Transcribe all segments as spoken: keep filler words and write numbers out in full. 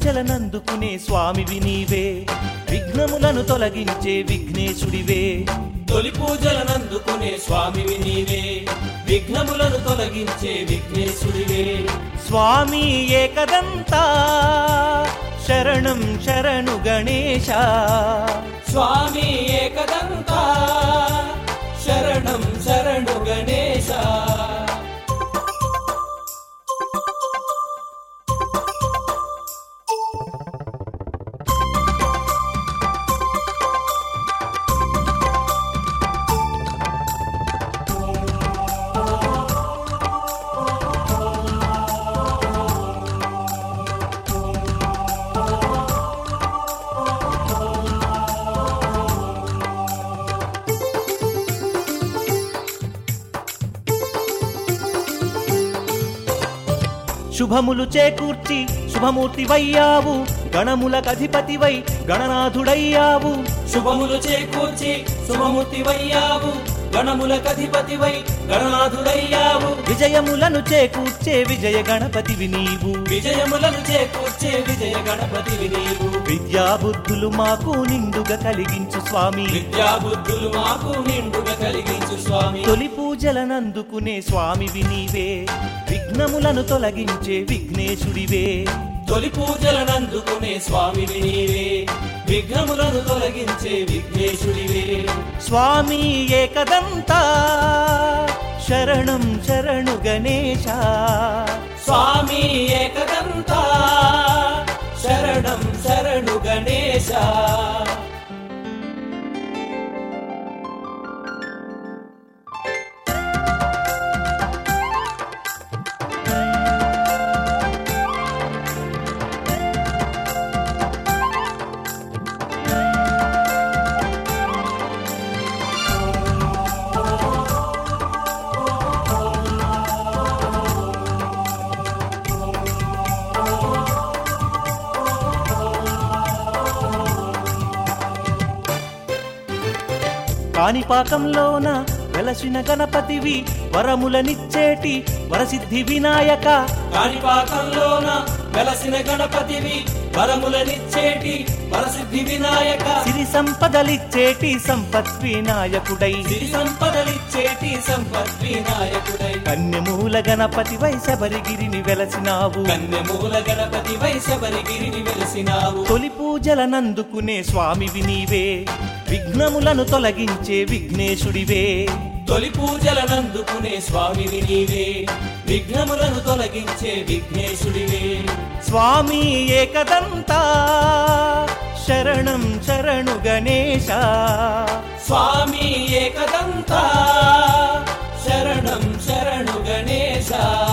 పూజలనందుకునే స్వామివి నీవే, విఘ్నములను తొలగించే విఘ్నేశుడివే. తొలి పూజలనందుకునే స్వామివి నీవే, విఘ్నములను తొలగించే విఘ్నేశుడివే. స్వామి ఏకదంతా శరణం శరణు గణేశ, స్వామి ఏకదంతా శరణం శరణు గణేశ. శుభములు చేకూర్చి శుభమూర్తివయ్యావు, గణములకధిపతివై గణనాథుడయ్యావు. శుభములు చేకూర్చి శుభమూర్తివయ్యావు, గణములకధిపతివై గణనాథుడయ్యావు. విజయములను చేకూర్చే విజయ గణపతివి నీవు, విజయములను చేకూర్చే విజయ గణపతివి నీవు. విద్యాబుద్ధులు మాకు నిండుగా కలిగించు స్వామి, విద్యాబుద్ధులు మాకు నిండుగా కలిగించు స్వామి. తొలి పూజలనందుకునే స్వామివి నీవే, విఘ్నములను తొలగించే విఘ్నేశుడివే. తొలి పూజలనందుకునే స్వామివి నీవే, విఘ్నములను తొలగించే విఘ్నేశుడివే. స్వామి ఏకదంతా శరణం శరణు గణేశ, స్వామి ఏకదంతా శరణం శరణు గణేశ. కాణిపాకంలోన వెలసిన గణపతివి, వరములనిచ్చేటి వరసిద్ధి వినాయక. కాణిపాకంలోన వెలసిన గణపతివి, వరములనిచ్చేటి వరసిద్ధి వినాయక. సిరి సంపదలిచ్చేటి సంపత్ వినాయకుడై, సిరి సంపదలిచ్చేటి సంపత్ వినాయకుడై. కన్యమూల గణపతివై శబరిగిరిని వెలసినావు, కన్యమూల గణపతివై శబరిగిరిని వెలసినావు. తొలి పూజలనందుకునే స్వామివి నీవే, విఘ్నములను తొలగించే విఘ్నేశుడివే. తొలి పూజలనందుకునే స్వామివి నీవే, విఘ్నములను తొలగించే విఘ్నేశుడివే. స్వామి ఏకదంతా శరణం శరణు గణేశ, స్వామి ఏకదంతా శరణం శరణు గణేశ.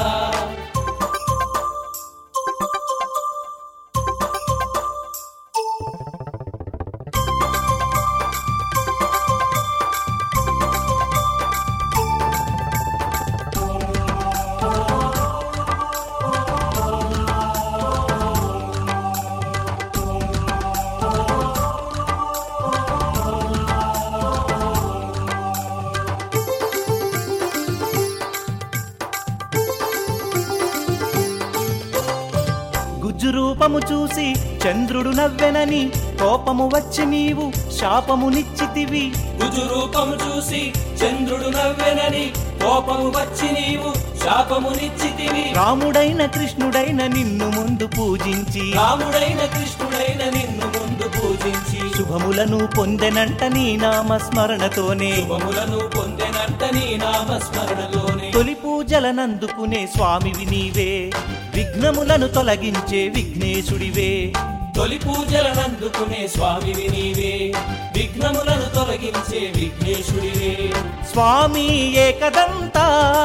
గుజ్జు రూపము చూసి చంద్రుడు నవ్వెనని కోపము వచ్చి నీవు శాపమునిచ్చితివి. గుజు రూపము చూసి చంద్రుడు నవ్వెనని కోపము వచ్చి నీవు శాపమునిచ్చితివి. రాముడైన కృష్ణుడైన నిన్ను ముందు పూజించి, రాముడైన కృష్ణుడైన నిన్ను ముందు పూజించి, శుభములను పొందెనంట నీ నామస్మరణతోనే, శుభములను పొందెనంట నీ నామస్మరణలోనే. తొలి పూజలనందుకునే స్వామివి నీవే, విఘ్నములను తొలగించే విఘ్నేశుడివే. తొలి పూజలనందుకునే స్వామివి నీవే, విఘ్నములను తొలగించే విఘ్నేశుడివే. స్వామి ఏకదంతా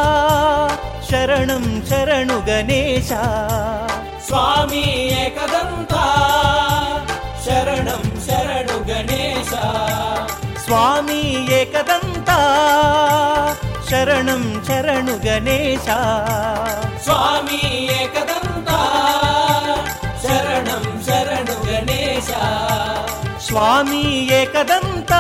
శరణం శరణు గణేశ, స్వామి ఏకదంతా శరణం శరణు గణేశ. స్వామి ఏకదంతా శరణం శరణు గణేశ, స్వామి ఏకదంతా శరణం శరణు గణేశ. స్వామి ఏకదంతా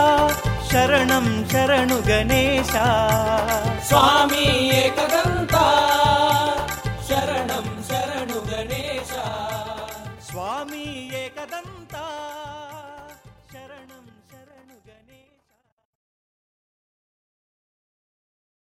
శరణం శరణు గణేశ, స్వామి ఏకదంతా